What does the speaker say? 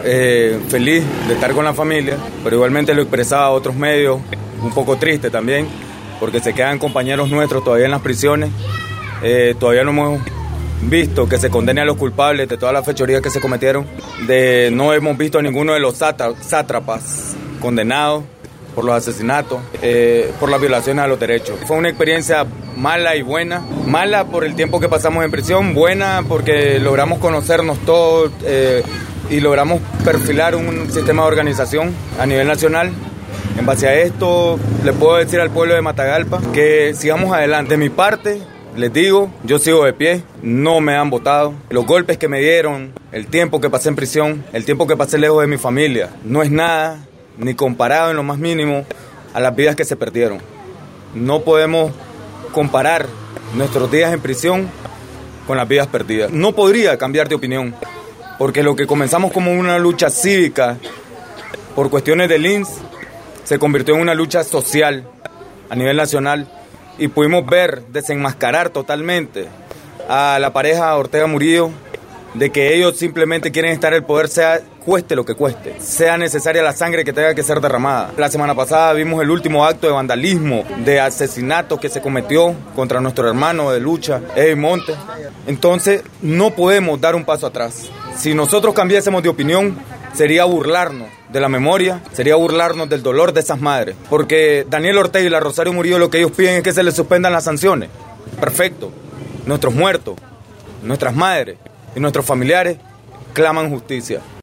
feliz de estar con la familia, pero igualmente lo expresaba a otros medios, un poco triste también, porque se quedan compañeros nuestros todavía en las prisiones. Todavía no hemos visto que se condene a los culpables de todas las fechorías que se cometieron. No hemos visto a ninguno de los sátrapas condenados por los asesinatos, por las violaciones a los derechos. Fue una experiencia mala y buena. Mala por el tiempo que pasamos en prisión, buena porque logramos conocernos todos y logramos perfilar un sistema de organización a nivel nacional. En base a esto, le puedo decir al pueblo de Matagalpa que sigamos adelante. De mi parte, les digo, yo sigo de pie, no me han votado. Los golpes que me dieron, el tiempo que pasé en prisión, el tiempo que pasé lejos de mi familia, no es nada, ni comparado en lo más mínimo a las vidas que se perdieron. No podemos comparar nuestros días en prisión con las vidas perdidas. No podría cambiar de opinión, porque lo que comenzamos como una lucha cívica por cuestiones del INS se convirtió en una lucha social a nivel nacional y pudimos ver desenmascarar totalmente a la pareja Ortega Murillo de que ellos simplemente quieren estar en el poder, sea cueste lo que cueste, sea necesaria la sangre que tenga que ser derramada. La semana pasada vimos el último acto de vandalismo, de asesinato que se cometió contra nuestro hermano de lucha, Eddie Montes. Entonces no podemos dar un paso atrás. Si nosotros cambiásemos de opinión, sería burlarnos de la memoria, sería burlarnos del dolor de esas madres. Porque Daniel Ortega y la Rosario Murillo lo que ellos piden es que se les suspendan las sanciones. Perfecto. Nuestros muertos, nuestras madres y nuestros familiares claman justicia.